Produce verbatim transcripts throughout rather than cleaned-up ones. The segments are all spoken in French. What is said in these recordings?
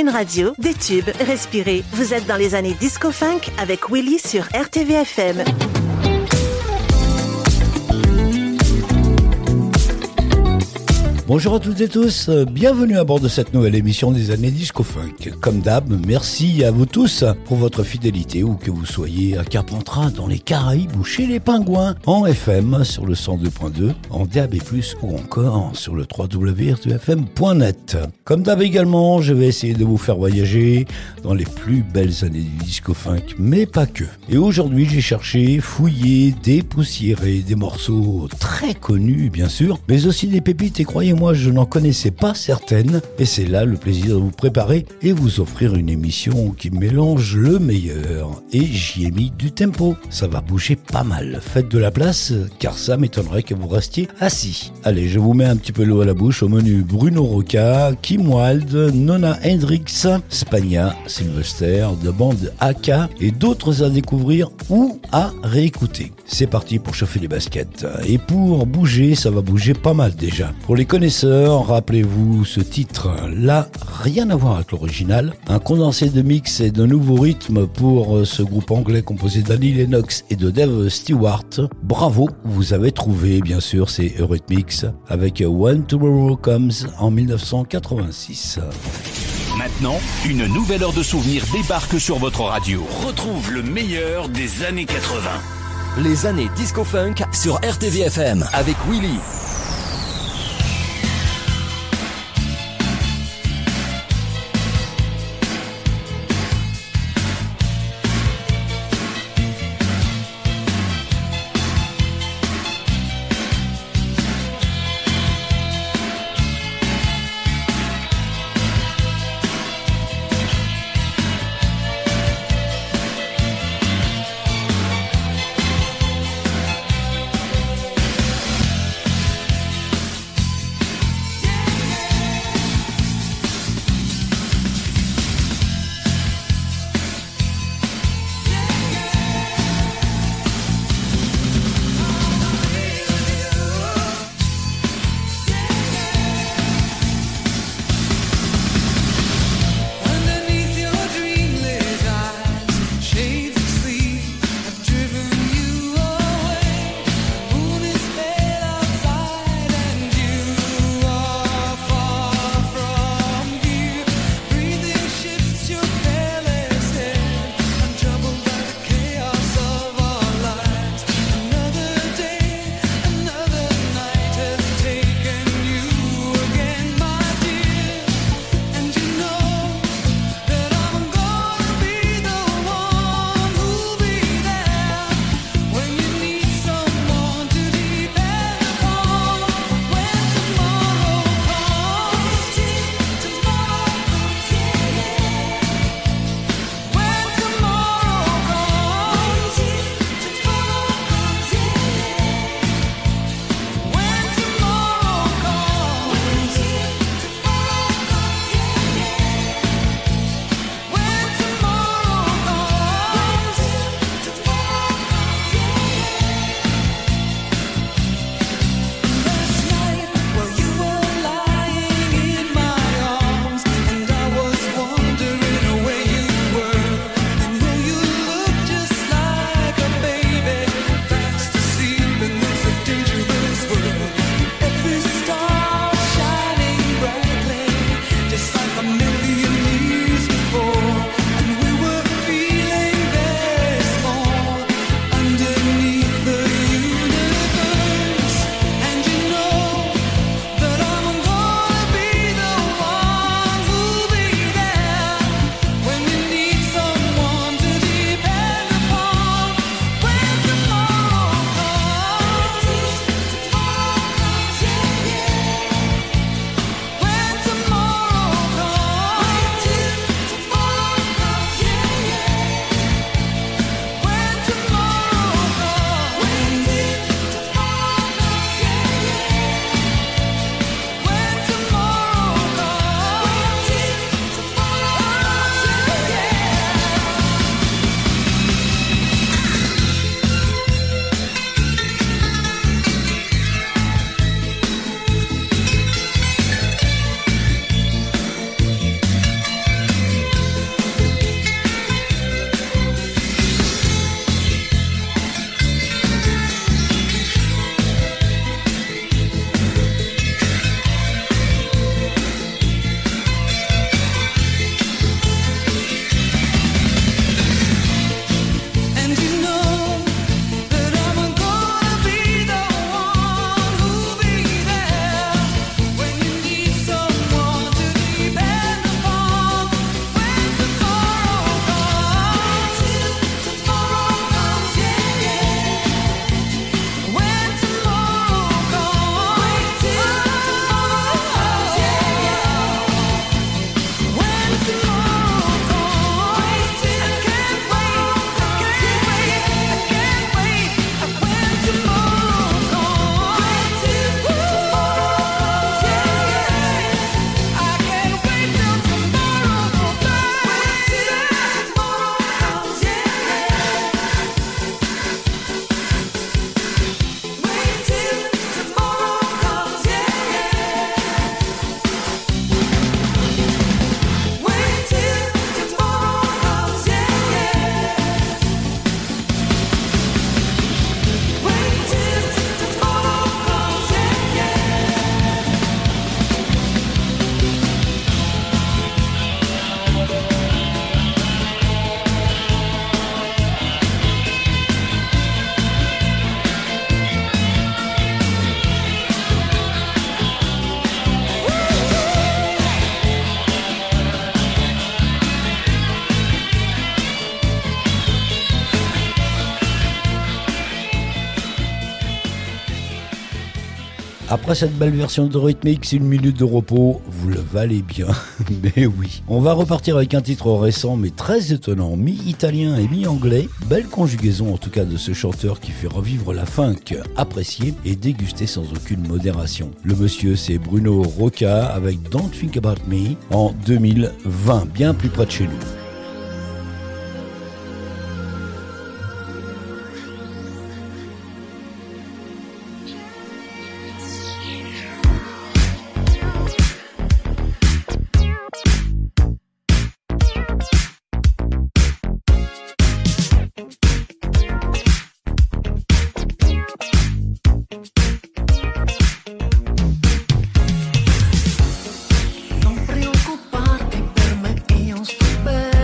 Fun Radio, des tubes, respirez. Vous êtes dans les années disco-funk avec Willy sur R T V F M. Bonjour à toutes et tous, bienvenue à bord de cette nouvelle émission des années Disco Funk. Comme d'hab, merci à vous tous pour votre fidélité, où que vous soyez à Carpentras, dans les Caraïbes ou chez les Pingouins, en F M sur le cent deux point deux, en D A B plus, ou encore sur le w w w point r t v f m point net. Comme d'hab également, je vais essayer de vous faire voyager dans les plus belles années du Disco Funk, mais pas que. Et aujourd'hui, j'ai cherché, fouillé, dépoussiéré des morceaux très connus bien sûr, mais aussi des pépites, et croyez-moi, moi, je n'en connaissais pas certaines, et c'est là le plaisir de vous préparer et vous offrir une émission qui mélange le meilleur. Et j'y ai mis du tempo. Ça va bouger pas mal. Faites de la place, car ça m'étonnerait que vous restiez assis. Allez, je vous mets un petit peu l'eau à la bouche. Au menu, Bruno Rocca, Kim Wilde, Nona Hendrix, Spagna, Sylvester, de bande A K et d'autres à découvrir ou à réécouter. C'est parti pour chauffer les baskets. Et pour bouger, ça va bouger pas mal déjà. Pour les connaisseurs, rappelez-vous ce titre, là, rien à voir avec l'original. Un condensé de mix et de nouveaux rythmes pour ce groupe anglais composé d'Annie Lennox et de Dave Stewart. Bravo, vous avez trouvé, bien sûr, c'est Eurythmics avec When Tomorrow Comes en dix-neuf cent quatre-vingt-six. Maintenant, une nouvelle heure de souvenirs débarque sur votre radio. Retrouve le meilleur des années quatre-vingts. Les années Disco Funk sur R T V F M avec Willy. Après cette belle version de Eurythmics, une minute de repos, vous le valez bien. Mais oui. On va repartir avec un titre récent mais très étonnant, mi-italien et mi-anglais. Belle conjugaison en tout cas de ce chanteur qui fait revivre la funk, appréciée et dégustée sans aucune modération. Le monsieur c'est Bruno Rocca avec Don't Think About Me en deux mille vingt, bien plus près de chez nous. Non preoccuparti per me, io sto bene.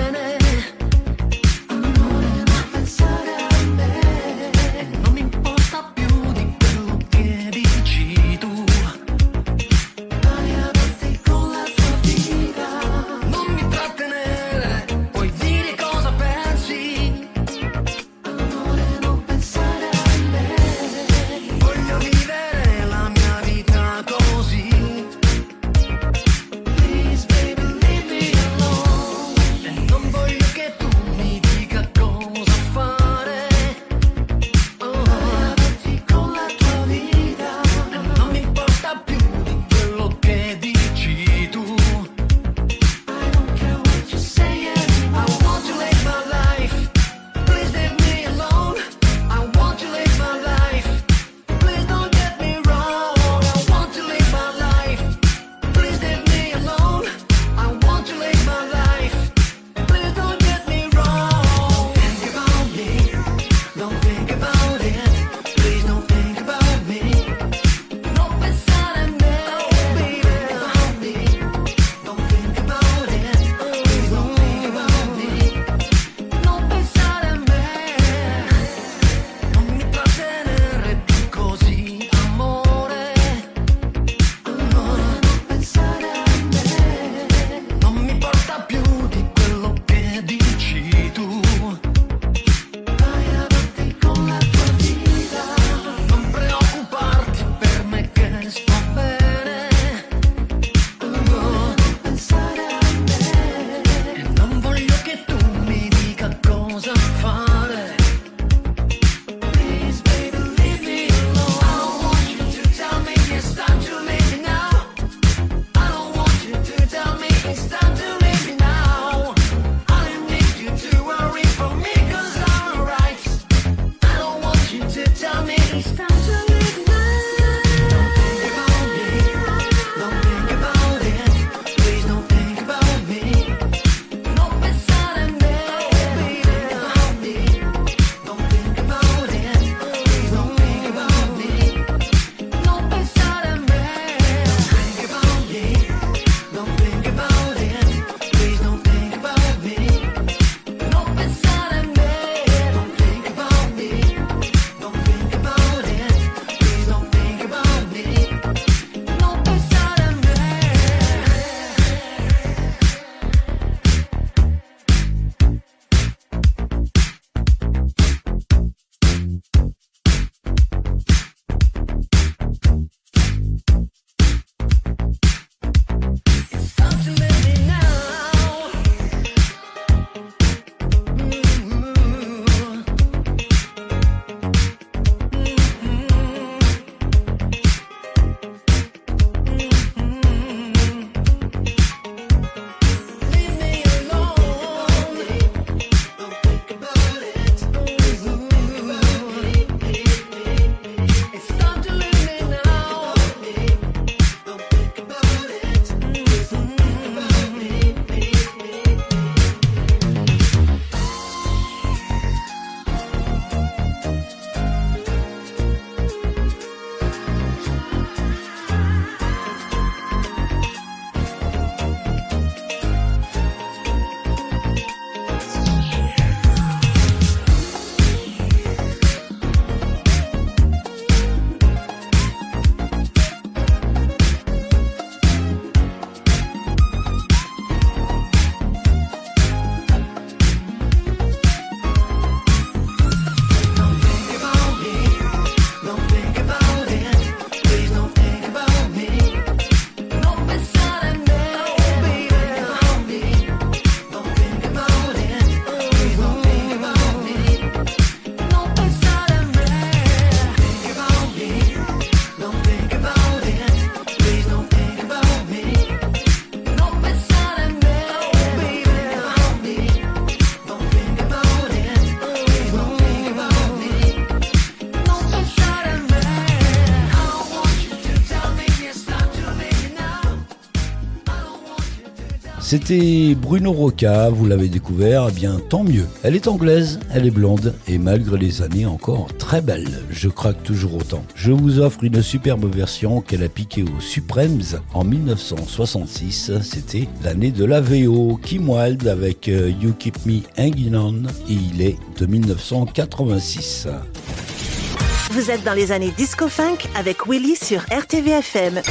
C'était Bruno Rocca, vous l'avez découvert, eh bien tant mieux. Elle est anglaise, elle est blonde et malgré les années encore très belle. Je craque toujours autant. Je vous offre une superbe version qu'elle a piquée aux Supremes en dix-neuf cent soixante-six. C'était l'année de la V O. Kim Wilde avec You Keep Me Hanging On et il est de dix-neuf cent quatre-vingt-six. Vous êtes dans les années disco-funk avec Willy sur R T V F M.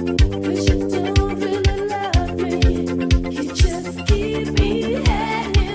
Just keep me hanging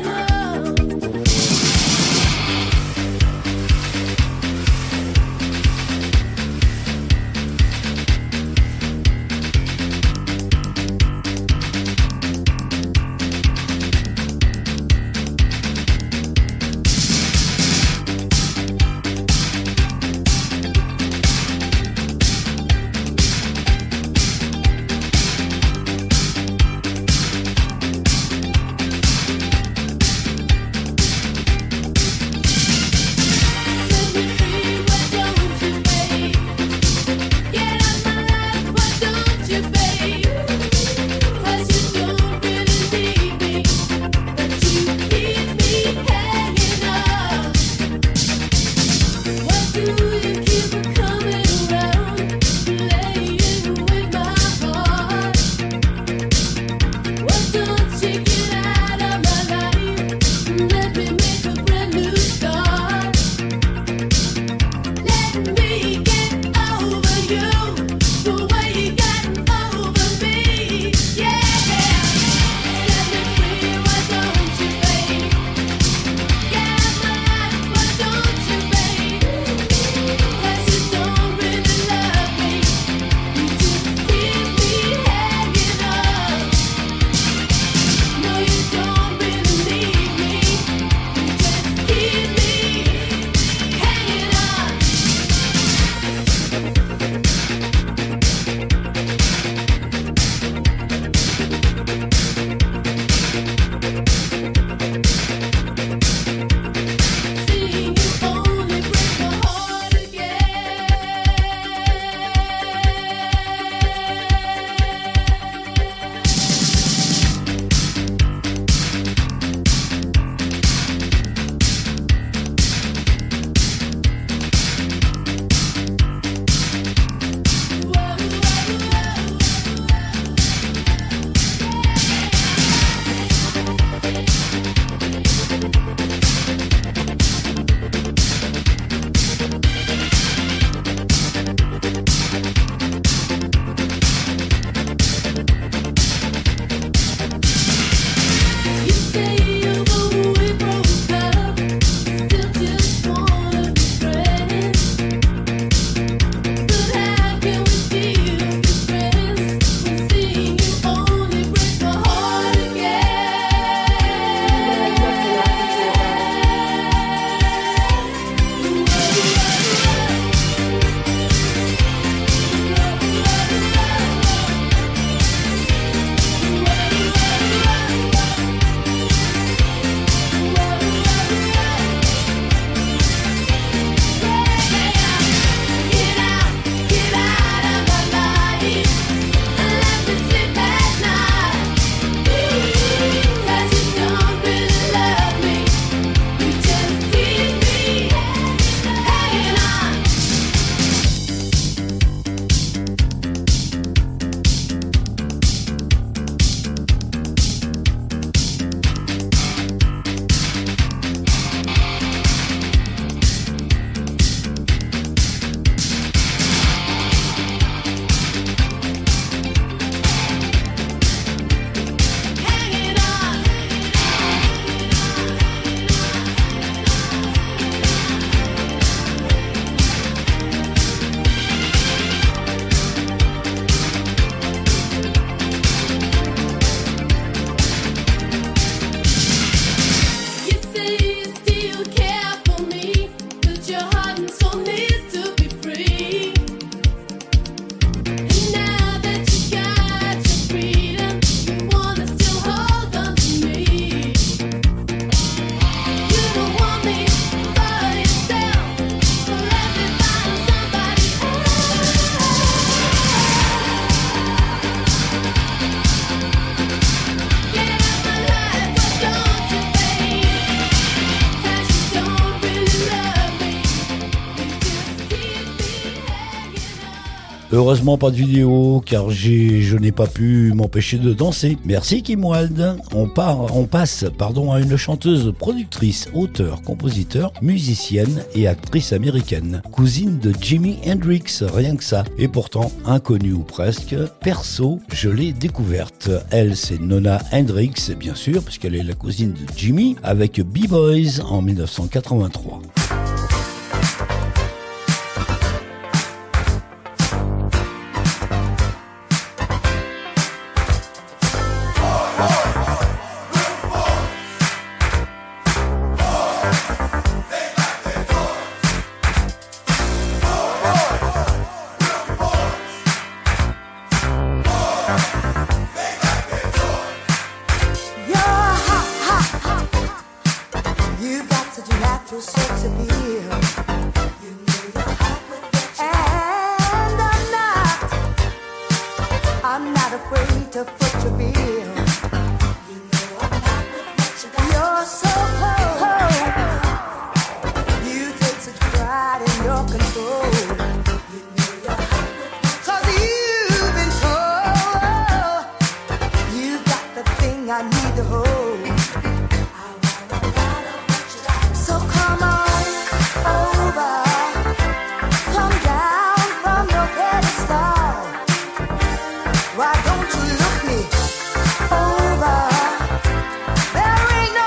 Heureusement pas de vidéo, car j'ai, je n'ai pas pu m'empêcher de danser. Merci Kim Wilde. On part, on passe, pardon, à une chanteuse, productrice, auteure, compositeur, musicienne et actrice américaine. Cousine de Jimi Hendrix, rien que ça. Et pourtant, inconnue ou presque, perso, je l'ai découverte. Elle, c'est Nona Hendrix, bien sûr, puisqu'elle est la cousine de Jimi, avec B-Boys en dix-neuf cent quatre-vingt-trois.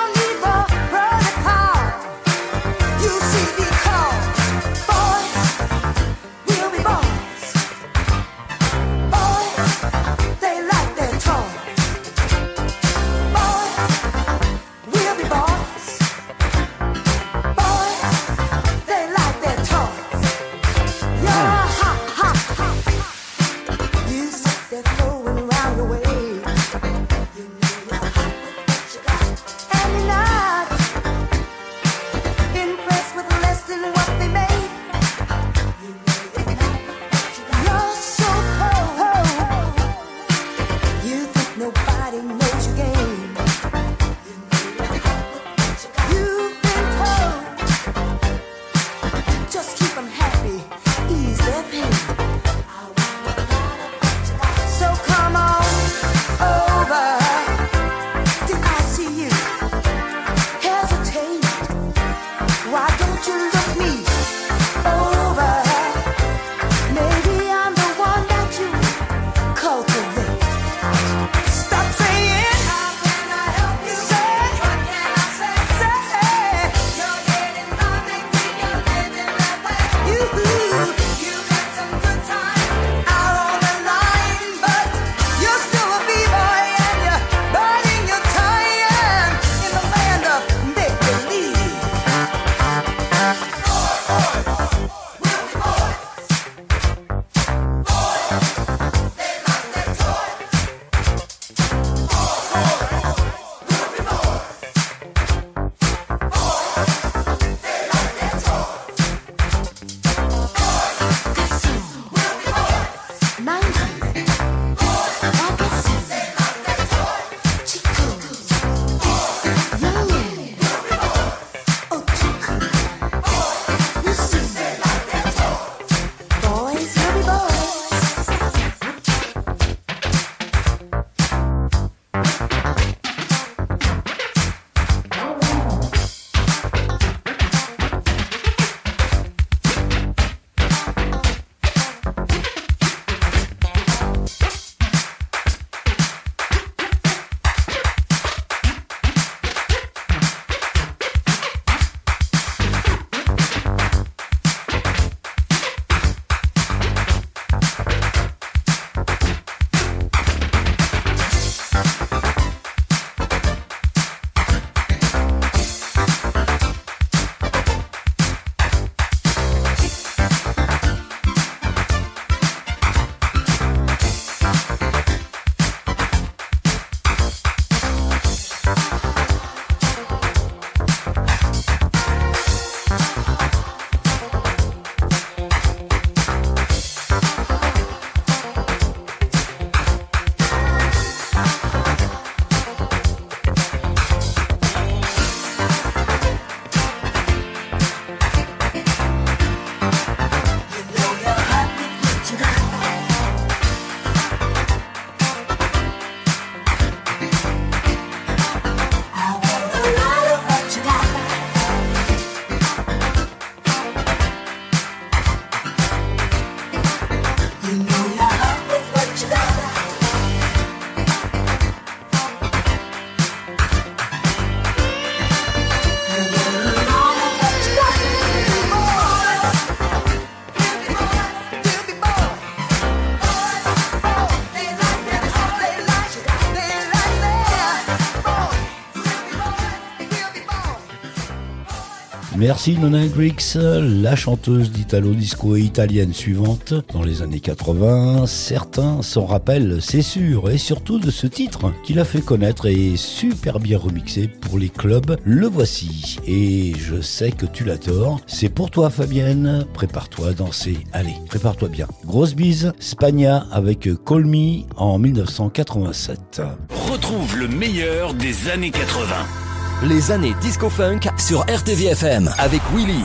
You see, because boys Merci Nona Hendrix, la chanteuse d'Italo Disco et italienne suivante dans les années quatre-vingts. Certains s'en rappellent, c'est sûr, et surtout de ce titre qu'il a fait connaître et super bien remixé pour les clubs. Le voici, et je sais que tu l'adores. C'est pour toi Fabienne, prépare-toi à danser. Allez, prépare-toi bien. Grosse bise, Spagna avec Call Me en dix-neuf cent quatre-vingt-sept. Retrouve le meilleur des années quatre-vingts. Les années disco-funk sur R T V F M avec Willy.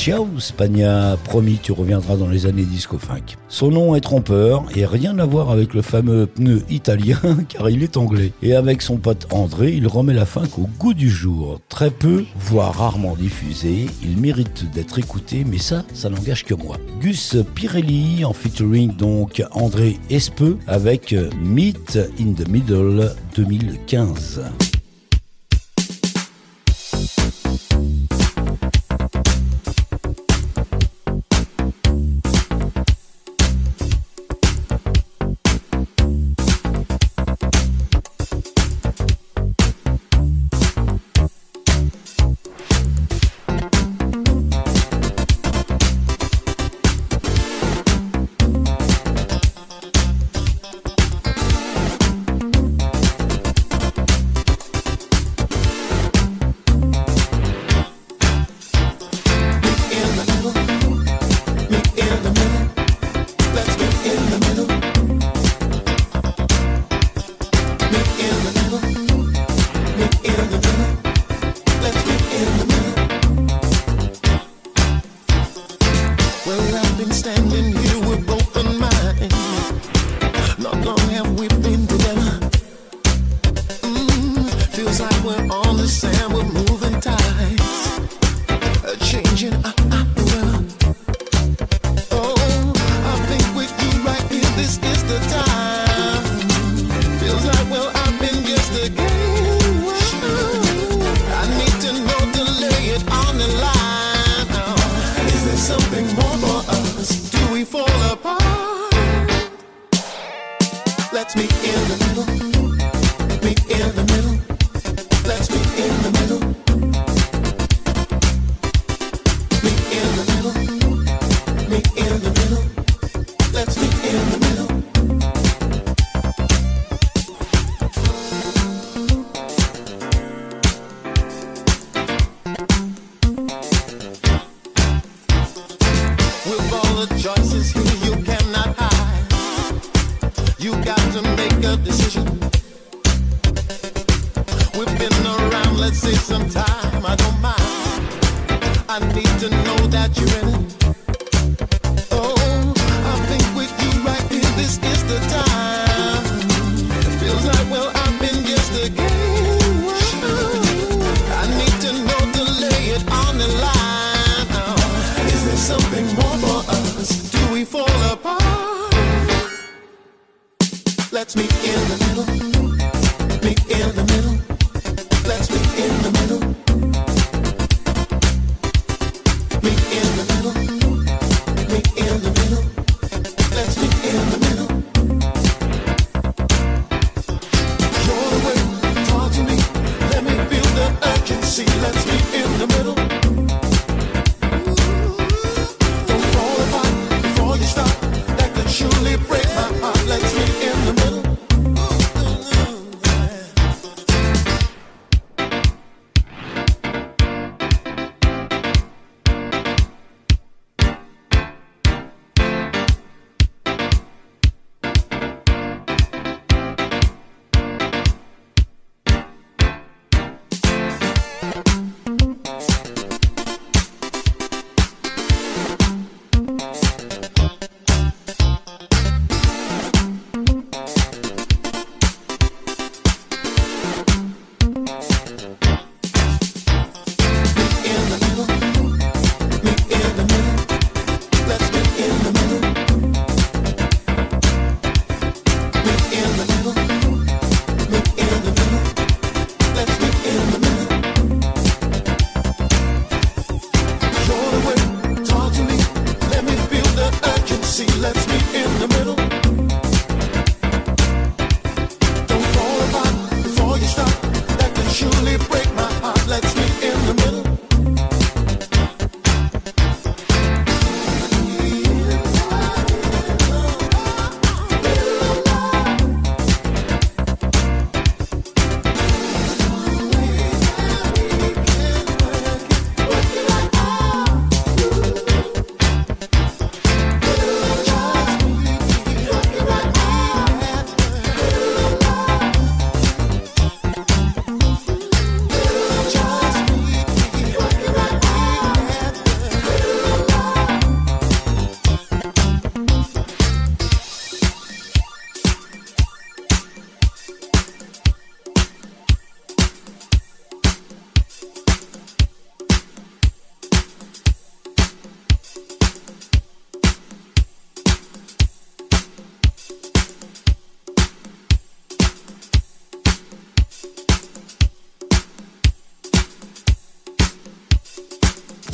Ciao Spagna, promis tu reviendras dans les années disco-funk. Son nom est trompeur et rien à voir avec le fameux pneu italien car il est anglais. Et avec son pote André, il remet la funk au goût du jour. Très peu, voire rarement diffusé, il mérite d'être écouté, mais ça, ça n'engage que moi. Gus Pirelli en featuring donc André Espeux avec Meet in the Middle deux mille quinze.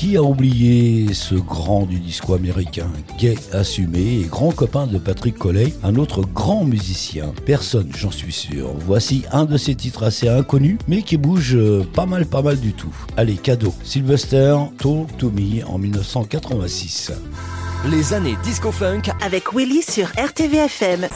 Qui a oublié ce grand du disco américain, gay assumé et grand copain de Patrick Coley, un autre grand musicien? Personne, j'en suis sûr. Voici un de ses titres assez inconnus, mais qui bouge pas mal, pas mal du tout. Allez, cadeau. Sylvester, Talk to Me en dix-neuf cent quatre-vingt-six. Les années disco-funk avec Willy sur R T V F M.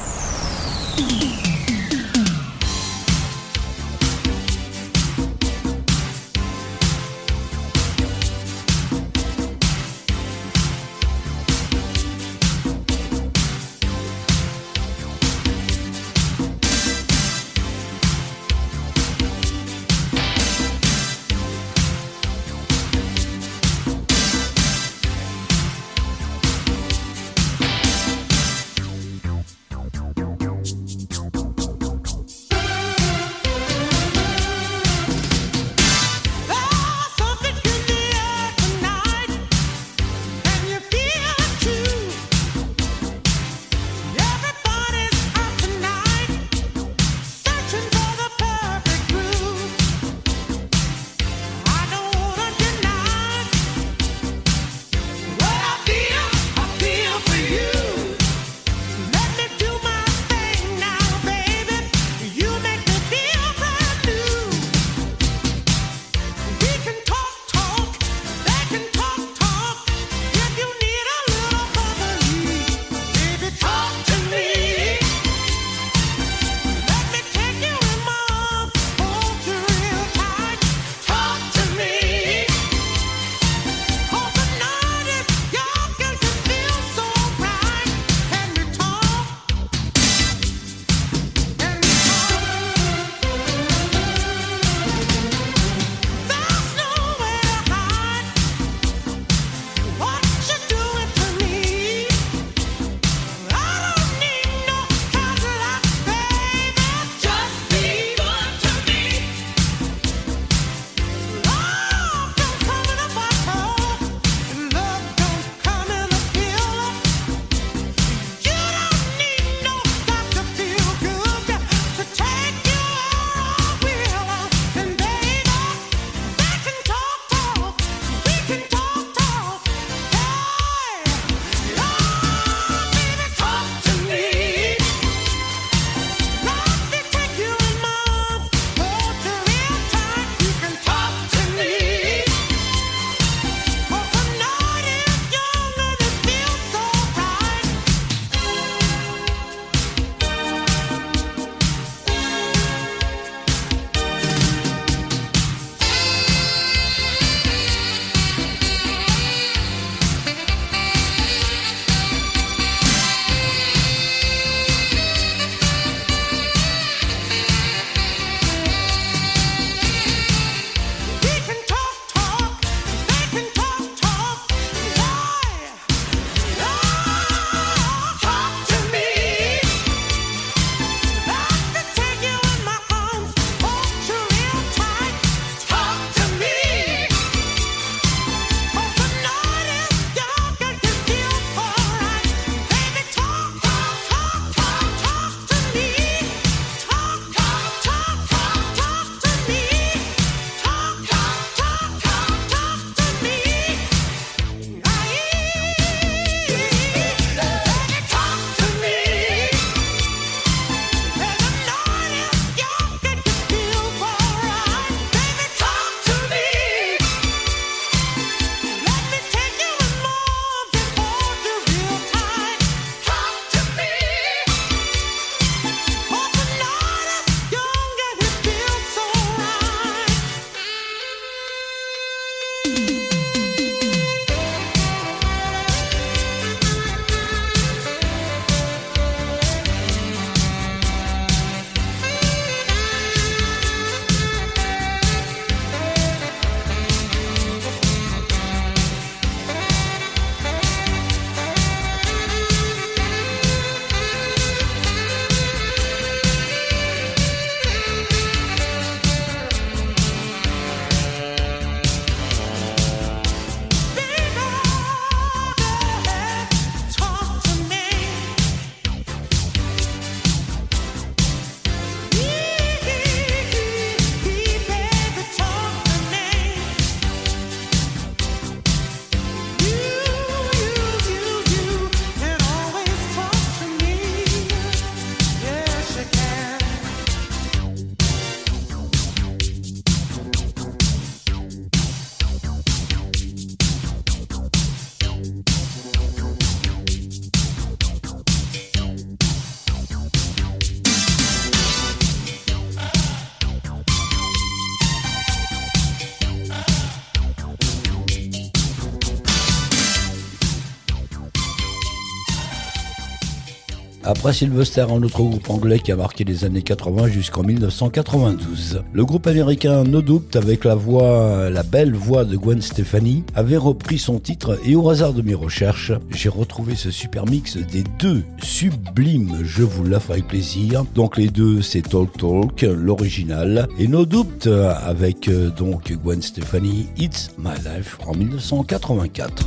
Après Sylvester, un autre groupe anglais qui a marqué les années quatre-vingts jusqu'en dix-neuf cent quatre-vingt-douze. Le groupe américain No Doubt, avec la voix, la belle voix de Gwen Stefani, avait repris son titre et au hasard de mes recherches, j'ai retrouvé ce super mix des deux sublimes Je vous l'offre avec plaisir. Donc les deux, c'est Talk Talk, l'original, et No Doubt avec euh, donc Gwen Stefani, It's My Life en dix-neuf cent quatre-vingt-quatre.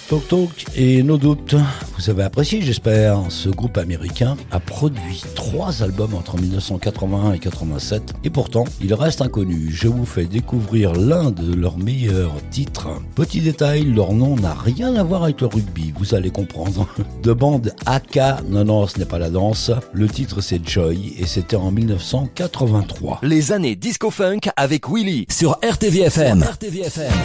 Talk Talk et No Doubt. Vous avez apprécié, j'espère. Ce groupe américain a produit trois albums entre mille neuf cent quatre-vingt-un et quatre-vingt-sept et pourtant, il reste inconnu. Je vous fais découvrir l'un de leurs meilleurs titres. Petit détail, leur nom n'a rien à voir avec le rugby, vous allez comprendre. De bande A K, non non, ce n'est pas la danse. Le titre c'est Joy et c'était en mille neuf cent quatre-vingt-trois. Les années disco funk avec Willy sur R T V F M. R T V F M.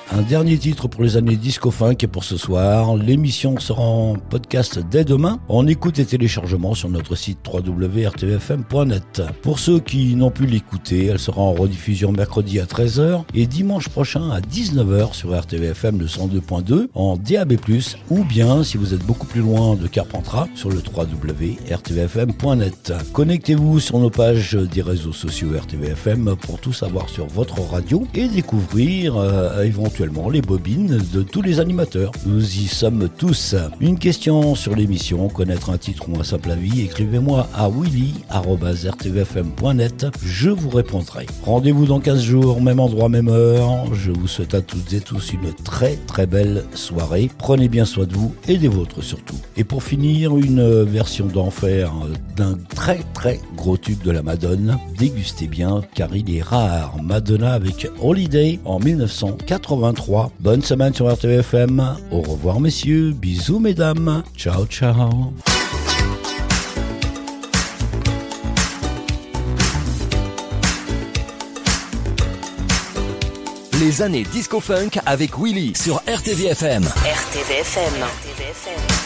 Un dernier titre pour les années disco funk et pour ce soir. L'émission sera en podcast dès demain, en écoute et téléchargement sur notre site w w w point r t v f m point net. Pour ceux qui n'ont pu l'écouter, elle sera en rediffusion mercredi à treize heures et dimanche prochain à dix-neuf heures sur R T V F M le cent deux point deux en D A B plus, ou bien si vous êtes beaucoup plus loin de Carpentras sur le w w w point r t v f m point net. Connectez-vous sur nos pages des réseaux sociaux R T V F M pour tout savoir sur votre radio et découvrir euh, éventuellement les bobines de tous les animateurs. Nous y sommes tous. Une question sur l'émission, connaître un titre ou un simple avis, écrivez-moi à willy arobase r t v f m point net, je vous répondrai. Rendez-vous dans quinze jours, même endroit, même heure. Je vous souhaite à toutes et tous une très très belle soirée. Prenez bien soin de vous et des vôtres surtout. Et pour finir, une version d'enfer d'un très très gros tube de la Madonna. Dégustez bien car il est rare. Madonna avec Holiday en dix-neuf cent quatre-vingt-trois. Bonne semaine sur R T V F M. Au revoir messieurs, bisous mesdames. Ciao ciao. Les années disco funk avec Willy sur R T V F M. R T V F M. R T V F M.